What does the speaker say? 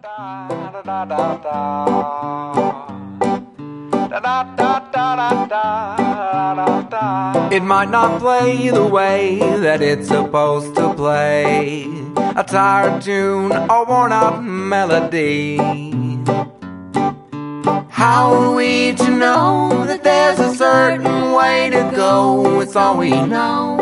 It might not play the way that it's supposed to play, a tired tune or worn out melody. How are we to know that there's a certain way to go? It's all we know.